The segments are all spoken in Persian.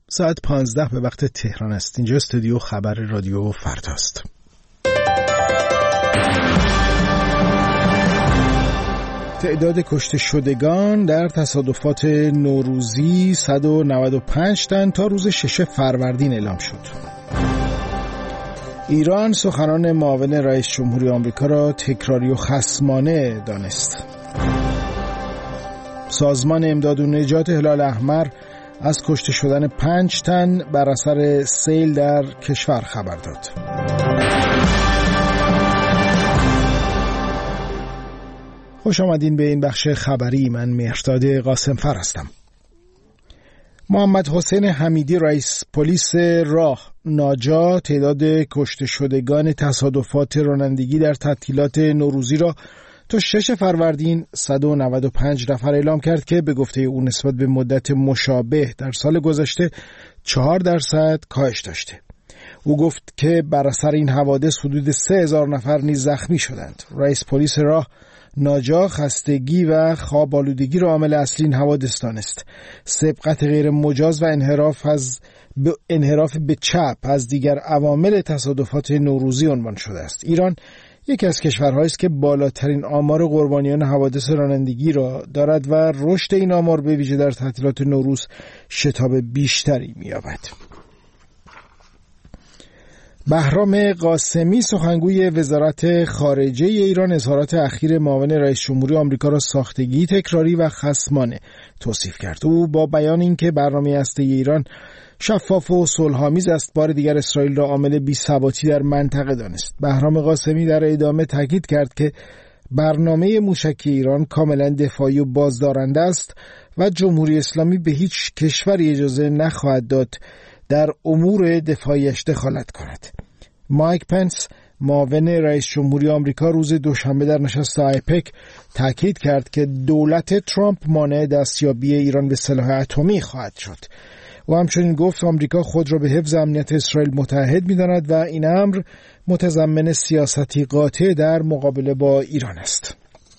ساعت 15 به وقت تهران است. اینجا استودیو خبر رادیو فرداست. تعداد کشته شدگان در تصادفات نوروزی 195 تن تا روز 6 فروردین اعلام شد. ایران سخنان معاون رئیس جمهوری آمریکا را تکراری و خصمانه دانست. سازمان امداد و نجات هلال احمر از کشته شدن 5 تن بر اثر سیل در کشور خبر داد. خوش آمدین به این بخش خبری. من مهرداد قاسمفر هستم. محمد حسین حمیدی رئیس پلیس راه ناجا تعداد کشته شدگان تصادفات رانندگی در تعطیلات نوروزی را تا 6 فروردین 195 نفر اعلام کرد که به گفته او نسبت به مدت مشابه در سال گذشته 4% کاهش داشته. او گفت که بر اثر این حوادث حدود 3000 نفر نیز زخمی شدند. رئیس پلیس راه ناجا خستگی و خواب آلودگی را عامل اصلی این حوادث دانست. سبقت غیر مجاز و انحراف به چپ از دیگر عوامل تصادفات نوروزی عنوان شده است. ایران یکی از کشورهایی است که بالاترین آمار قربانیان حوادث رانندگی را دارد و رشد این آمار به ویژه در تعطیلات نوروز شتاب بیشتری می‌یابد. بهرام قاسمی سخنگوی وزارت خارجه ایران اظهارات اخیر معاون رئیس جمهوری آمریکا را ساختگی، تکراری و خصمانه توصیف کرد. او با بیان اینکه برنامه هسته‌ای ایران شفاف و صلح‌آمیز است، بار دیگر اسرائیل را عامل بی‌ثباتی در منطقه دانست. بهرام قاسمی در ادامه تاکید کرد که برنامه موشکی ایران کاملا دفاعی و بازدارنده است و جمهوری اسلامی به هیچ کشوری اجازه نخواهد داد در امور دفاعیش دخالت کند. مایک پنس معاون رئیس جمهوری آمریکا روز دوشنبه در نشست آیپک تاکید کرد که دولت ترامپ مانع دستیابی ایران به سلاح اتمی خواهد شد. و همچنین گفت آمریکا خود را به حفظ امنیت اسرائیل متحد می‌داند و این امر متضمن سیاستی قاطع در مقابله با ایران است.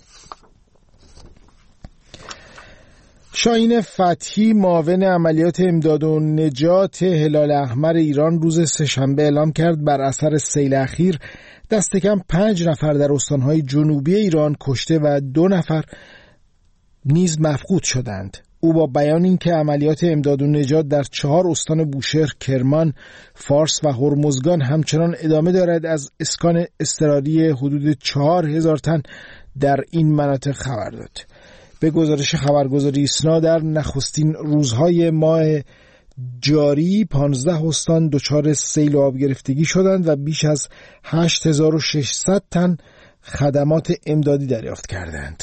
شاهین فتحی معاون عملیات امداد و نجات هلال احمر ایران روز سه‌شنبه اعلام کرد بر اثر سیل اخیر دست کم 5 نفر در استان‌های جنوبی ایران کشته و 2 نفر نیز مفقود شدند. او با بیان اینکه عملیات امداد و نجات در 4 استان بوشهر، کرمان، فارس و هرمزگان همچنان ادامه دارد، از اسکان اضطراری حدود 4000 تن در این مناطق خبر داد. به گزارش خبرگزاری ایسنا در نخستین روزهای ماه جاری 15 استان دچار سیل و آب گرفتگی شدند و بیش از 8600 تن خدمات امدادی دریافت کردند.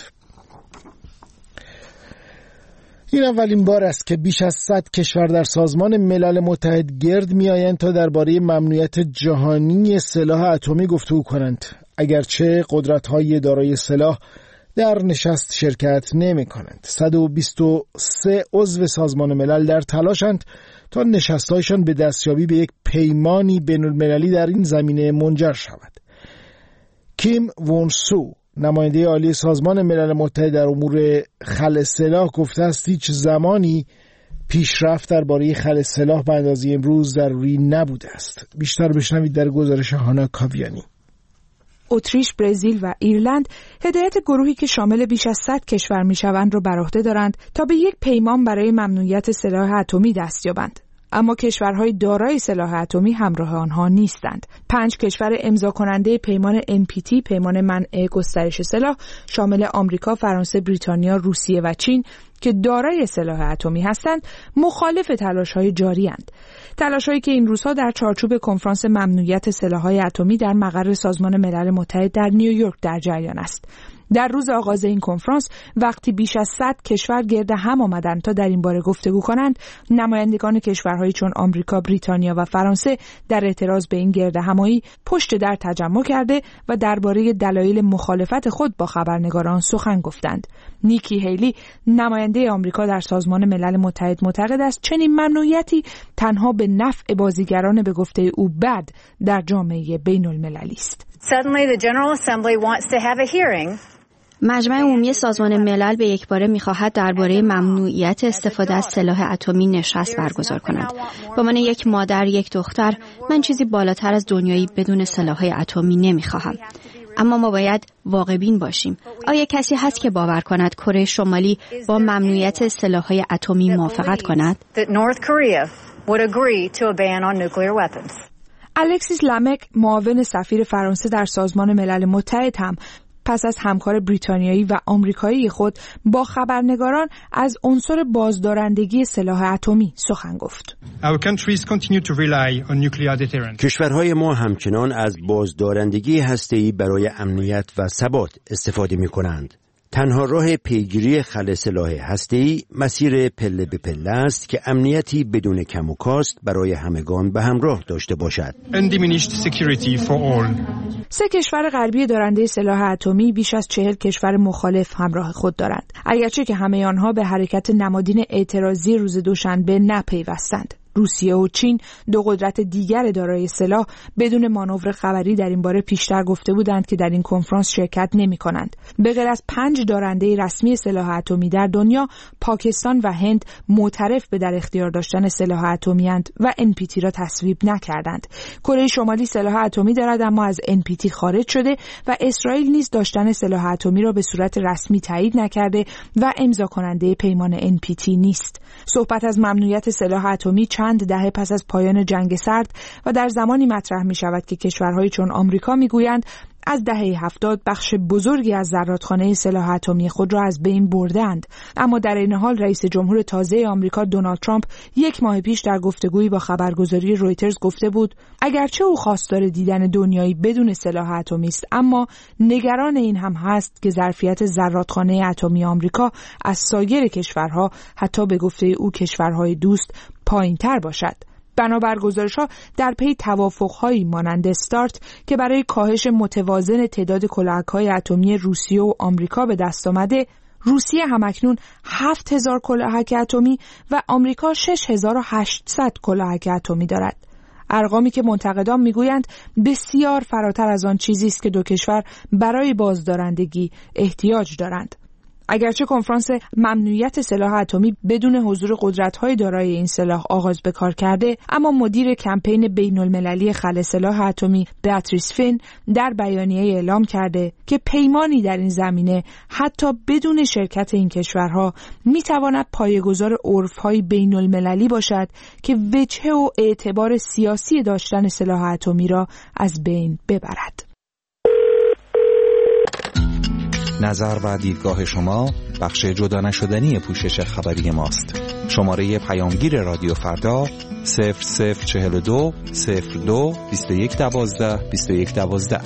این اولین بار است که بیش از 100 کشور در سازمان ملل متحد گرد می‌آیند تا درباره ممنوعیت جهانی سلاح اتمی گفتگو کنند، اگرچه قدرت‌های دارای سلاح در نشست شرکت نمی‌کنند. 123 عضو سازمان ملل در تلاشند تا نشست‌هایشان به دستیابی به یک پیمانی بین‌المللی در این زمینه منجر شود. کیم وون سو، نماینده عالی سازمان ملل متحد در امور خلع سلاح، گفته است هیچ زمانی پیشرفت درباره خلع سلاح به اندازه امروز ضروری نبوده است. بیشتر بشنوید در گزارش هانا کاویانی. اتریش، برزیل و ایرلند هدایت گروهی که شامل بیش از 100 کشور میشوند را بر عهده دارند تا به یک پیمان برای ممنوعیت سلاح اتمی دست یابند. اما کشورهای دارای سلاح اتمی همراه آنها نیستند. 5 کشور امضا کننده پیمان NPT، پیمان منع گسترش سلاح، شامل آمریکا، فرانسه، بریتانیا، روسیه و چین که دارای سلاح اتمی هستند، مخالف تلاش‌های جاری اند. تلاش‌هایی که این روزها در چارچوب کنفرانس ممنوعیت سلاح‌های اتمی در مقر سازمان ملل متحد در نیویورک در جریان است. در روز آغاز این کنفرانس، وقتی بیش از 100 کشور گرد هم آمدند تا در این باره گفتگو کنند، نمایندگان کشورهایی چون آمریکا، بریتانیا و فرانسه در اعتراض به این گرد همایی پشت در تجمع کرده و درباره دلایل مخالفت خود با خبرنگاران سخن گفتند. نیکی هیلی، نماینده آمریکا در سازمان ملل متحد، معتقد است چنین ممنوعیتی تنها به نفع بازیگران به گفته او بد در جامعه بین‌المللی است. Suddenly the General Assembly wants to have a hearing مجمع عمومی سازمان ملل به یکباره می‌خواهد درباره ممنوعیت استفاده از سلاح اتمی نشست برگزار کند. به عنوان یک مادر، یک دختر، من چیزی بالاتر از دنیایی بدون سلاح‌های اتمی نمی‌خواهم. اما ما باید واقع‌بین باشیم. آیا کسی هست که باور کند کره شمالی با ممنوعیت سلاح‌های اتمی موافقت کند؟ الکسیس لامک، معاون سفیر فرانسه در سازمان ملل متحد، هم پس از همکار بریتانیایی و آمریکایی خود با خبرنگاران از عنصر بازدارندگی سلاح اتمی سخن گفت. کشورهای ما همچنان از بازدارندگی هسته‌ای برای امنیت و ثبات استفاده می‌کنند. تنها راه پیگیری خلأ سلاح هسته‌ای مسیر پله به پله است که امنیتی بدون کم و کاست برای همگان به همراه داشته باشد. 3 کشور غربی دارنده سلاح اتمی بیش از 40 کشور مخالف همراه خود دارند، اگرچه که همه آنها به حرکت نمادین اعتراضی روز دوشنبه نپیوستند. روسیه و چین، 2 قدرت دیگر دارای سلاح، بدون مانور خبری در این باره پیشتر گفته بودند که در این کنفرانس شرکت نمی‌کنند. به غیر از 5 دارنده رسمی سلاح اتمی در دنیا، پاکستان و هند معترف به در اختیار داشتن سلاح اتمی اند و NPT را تصویب نکردند. کره شمالی سلاح اتمی دارد اما از NPT خارج شده و اسرائیل نیز داشتن سلاح اتمی را به صورت رسمی تایید نکرده و امضا کننده پیمان NPT نیست. صحبت از ممنوعیت سلاح اتمی چند دهه پس از پایان جنگ سرد و در زمانی مطرح می شود که کشورهای چون آمریکا می گویند از دهه 70 بخش بزرگی از زرادخانه سلاح اتمی خود را از بین بردند. اما در این حال رئیس جمهور تازه آمریکا دونالد ترامپ 1 ماه پیش در گفتگویی با خبرگزاری رویترز گفته بود اگرچه او خواستار دیدن دنیایی بدون سلاح اتمی است، اما نگران این هم هست که ظرفیت زرادخانه اتمی آمریکا از سایر کشورها، حتی به گفته او کشورهای دوست، پایین‌تر باشد. بنابر گزارش‌ها در پی توافق‌هایی مانند استارت که برای کاهش متوازن تعداد کلاهک‌های اتمی روسیه و آمریکا به دست آمده، روسیه همکنون 7000 کلاهک اتمی و آمریکا 6800 کلاهک اتمی دارد. ارقامی که منتقدان میگویند بسیار فراتر از آن چیزی است که 2 کشور برای بازدارندگی احتیاج دارند. اگرچه کنفرانس ممنوعیت سلاح اتمی بدون حضور قدرت‌های دارای این سلاح آغاز به کار کرده، اما مدیر کمپین بین‌المللی خلأ سلاح اتمی بیاتریس فین در بیانیه اعلام کرده که پیمانی در این زمینه حتی بدون شرکت این کشورها میتواند پایه‌گذار عرف‌های بین‌المللی باشد که وجهه و اعتبار سیاسی داشتن سلاح اتمی را از بین ببرد. نظر و دیدگاه شما بخش جدا نشدنی پوشش خبری ماست. شماره پیامگیر رادیو فردا 0042 02 2112 2112.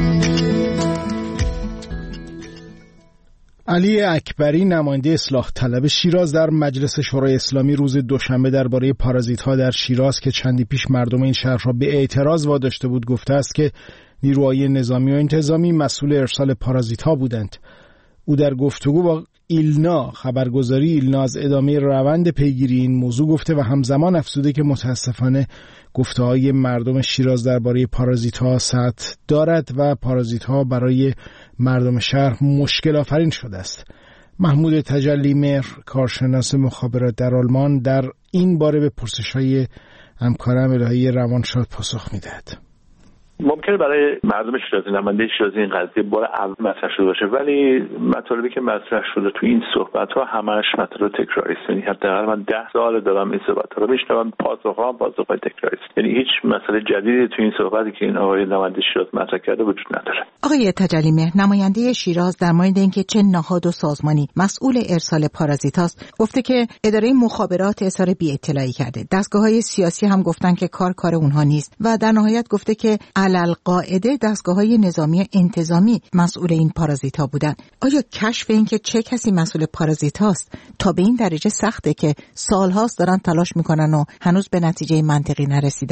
علی اکبری، نماینده اصلاح طلب شیراز، در مجلس شورای اسلامی روز دوشنبه درباره پارازیت‌ها در شیراز که چندی پیش مردم این شهر را به اعتراض واداشته بود گفته است که نیروهای نظامی و انتظامی مسئول ارسال پارازیت‌ها بودند. او در گفتگو با ایلنا، خبرگزاری ایلنا، از ادامه روند پیگیری این موضوع گفته و همزمان افزوده که متاسفانه گفته‌های مردم شیراز درباره پارازیت‌ها سطح دارد و پارازیت‌ها برای مردم شهر مشکل آفرین شده است. محمود تجلی مهر، کارشناس مخابرات در آلمان، در این باره به پرسش‌های همکارم الهی روانشاد پاسخ می‌دهد. ممکنه برای مردم شیرازی، نماینده شیرازی، این قضیه بار اول مطرح شده باشه، ولی مطالبی که مطرح شده تو این صحبت‌ها همش مطالب تکراری است. یعنی حداقل من 10 سال دارم این صحبت‌ها رو میشنوم، پاسخ‌های تکراری است. یعنی هیچ مسئله جدیدی تو این صحبتی که این آقای نماینده شیراز مطرح کرده وجود نداره. آقای تجلی مهر، نماینده شیراز در مورد اینکه چه نهاد و سازمانی مسئول ارسال پارازیتاست گفته که اداره مخابرات اظهار بی‌اطلاعی کرده. دستگاه‌های سیاسی هم گفتن که کار اونها نیست و در نهایت گفته که علالقاعده دستگاه‌های نظامی انتظامی مسئول این پارازیت‌ها بودن. آیا کشف این که چه کسی مسئول پارازیت‌هاست تا به این درجه سخته که سال‌هاست دارن تلاش میکنن و هنوز به نتیجه منطقی نرسیدن؟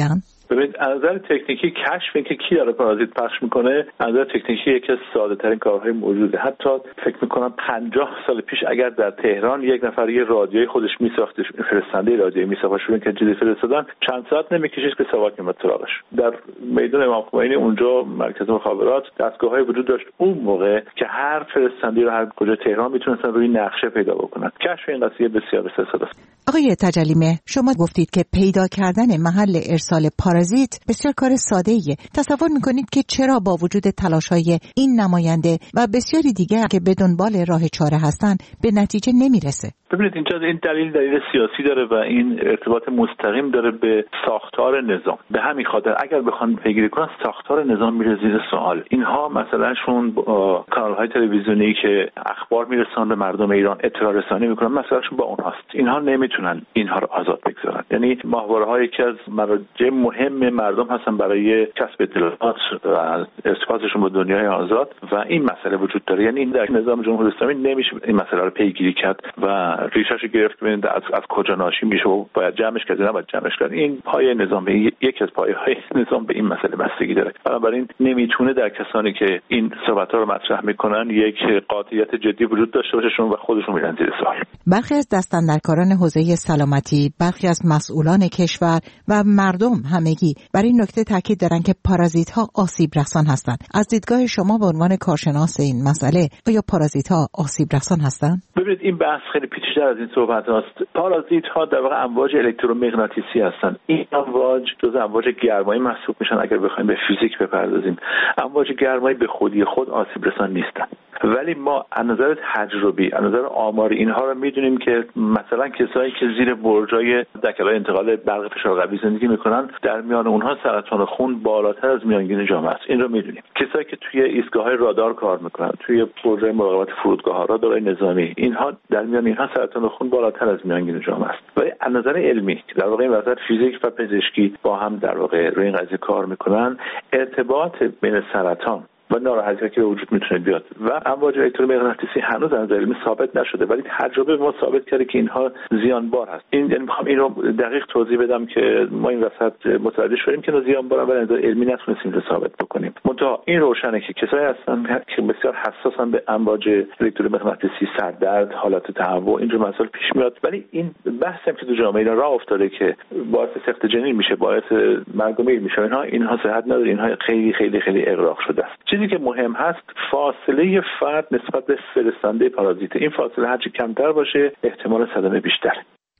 ببینید از نظر تکنیکی کشف اینکه کی داره پارازیت پخش میکنه از نظر تکنیکی یکی از ساده ترین کارهای موجوده. حتی فکر میکنم 50 سال پیش اگر در تهران یک نفر یه رادیوی خودش میساختش، فرستنده رادیویی میساختش که چیزی فرستادن، چند ساعت نمیکشید که سواک میاد سراغش. در میدان امام خمینی اونجا مرکز مخابرات دستگاه‌های وجود داشت اون موقع که هر فرستنده رو هر کجا تهران میتونستن روی نقشه پیدا بکنن. کشف این قضیه بسیار ساده است. آقای تجلیمه، شما گفتید که پیدا کردن محل ارسال پارازیت بسیار کار ساده‌ایه. تصور میکنید که چرا با وجود تلاش‌های این نماینده و بسیاری دیگر که به دنبال راه چاره هستن به نتیجه نمیرسه؟ ببینید اینجا این دلیل سیاسی داره و این ارتباط مستقیم داره به ساختار نظام. به همین خاطر اگر بخوان پیگیری کنن ساختار نظام میره زیر سوال. اینها مثلا شون کانال‌های تلویزیونی که اخبار میرسونن به مردم ایران، اطلاع رسانی میکنن، مثلا شون با اونهاست. اینها نمیتونن اینها رو آزاد بگذارن. یعنی ماهواره‌ها یکی از مراجع مهم مردم هستن برای کسب اطلاعات و ارتباطشون با دنیای آزاد و این مسئله وجود داره. یعنی این در نظام جمهوری اسلامی نمیشه این مسئله رو پیگیری کرد و ریشه‌شو گرفت ببینید از کجا ناشی میشه و باید جمعش کرد نه باید جمعش کرد. این پایه نظام یکی از پایه‌های نظام به این مسئله بستگی داره. بنابراین نمیتونه در کسانی که این صحبت‌ها رو مطرح میکنن یک قاطعیت جدی وجود داشته باششون و خودشون میرن زیر سوال. برخی از دستاندرکاران حوزه سلامتی، برخی از مسئولان کشور و مردم همگی بر این نکته تاکید دارن که پارازیت‌ها آسیب رسان هستند. از دیدگاه شما به عنوان کارشناس این مسئله، آیا پارازیت‌ها آسیب رسان هستند؟ ببینید این بحث خیلی پیچیده‌تر از این صحبت هست. پارازیت‌ها در واقع امواج الکترومغناطیسی هستند. این امواج جزء امواج گرمایی محسوب میشن. اگر بخوایم به فیزیک بپردازیم، امواج گرمایی به خودی خود آسیب رسان نیستن. ولی ما از نظر تجربی، از نظر آماری اینها رو میدونیم که مثلا کسایی که زیر برجای دکل‌های انتقال برق فشار قوی زندگی میکنن در میان اونها سرطان خون بالاتر از میانگین جامعه است. این رو میدونیم. کسایی که توی ایستگاه‌های رادار کار میکنن، توی برجای مراقبت فرودگاه‌ها، رادارهای نظامی، اینها در میان اینها سرطان خون بالاتر از میانگین جامعه است. ولی از نظر علمی در واقع این وسط فیزیک و پزشکی با هم در واقع روی این قضیه کار میکنن. ارتباط بین سرطان و ناراحتی که به وجود میتونه بیاد و امواج الکترومغناطیسی هنوز از علمی ثابت نشده، ولی تجربه ما ثابت کرده که اینها زیانبار هست. یعنی میخوام این رو دقیق توضیح بدم که ما این وسط متوجه شدیم که زیانبارن ولی از علمی نتونستیم رو ثابت بکنیم. منتها این روشنه که کسایی هستن که بسیار حساسن به امواج الکترومغناطیسی، سردرد، حالات تهوع، اینجور مسائل پیش میاد. ولی این بحثی هم که تو جامعه ایران راه افتاده که باعث سقط جنین میشه، باعث مرگ و میر میشه، اینها صحت نداره، اینها خیلی خیلی خیلی اغراق شده است. چیزی که مهم هست فاصله فرد نسبت به فرستنده پارازیت. این فاصله هرچی کمتر باشه احتمال صدمه بیشتر.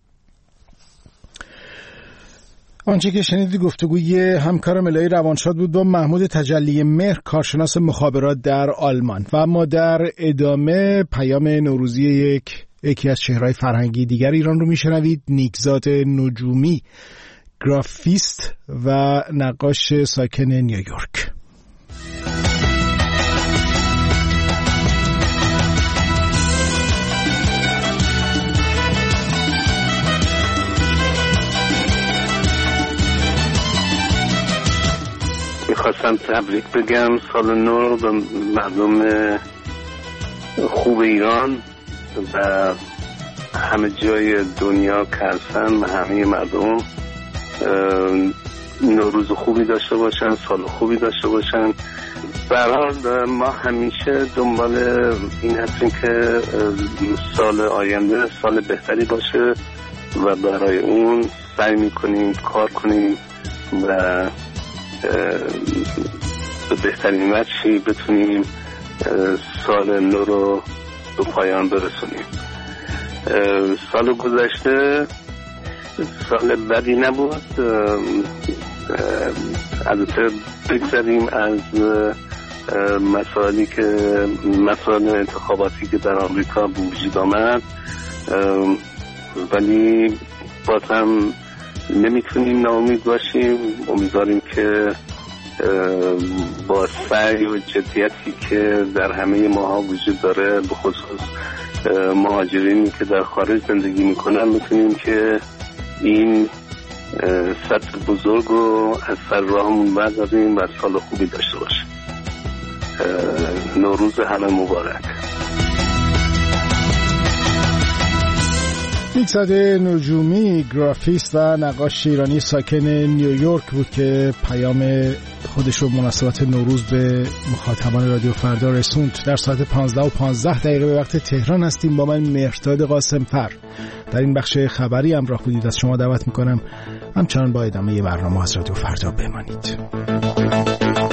آنچه که شنیدی گفتگوی همکارم الهی روانشاد بود با محمود تجلی مهر، کارشناس مخابرات در آلمان. و اما در ادامه پیام نوروزی یکی از چهره‌های فرهنگی دیگر ایران رو میشنوید. نیکزاد نجومی، گرافیست و نقاش ساکن نیویورک. میخواستم تبریک بگم سال نو به مردم خوب ایران و همه جای دنیا که هستن و همه مردم نوروز خوبی داشته باشن، سال خوبی داشته باشن. به هر حال ما همیشه دنبال این هستیم که سال آینده سال بهتری باشه و برای اون سعی میکنیم کار کنیم و به بهترین وجهی بتونیم سال نو رو به پایان برسونیم. سال گذشته سال بدی نبود. البته بگذاریم از مسائل انتخاباتی که در آمریکا به وجود آمد، ولی بازم نمیتونیم ناامید باشیم. امیدواریم که با سعی و جدیتی که در همه ماها وجود داره، به خصوص مهاجرینی که در خارج زندگی میکنن، میتونیم که این سطح بزرگ رو از سر راهمون برداریم و سال خوبی داشته باشیم. نوروز همه مبارک. میکزاد نجومی، گرافیست و نقاش ایرانی ساکن نیویورک بود که پیام خودش رو مناسبت نوروز به مخاطبان رادیو فردا رسوند. در ساعت 15:15 به وقت تهران هستیم. با من مهرداد قاسمفر در این بخش خبری همراه بودید. از شما دعوت میکنم همچنان با ادامه برنامه از رادیو فردا بمانید.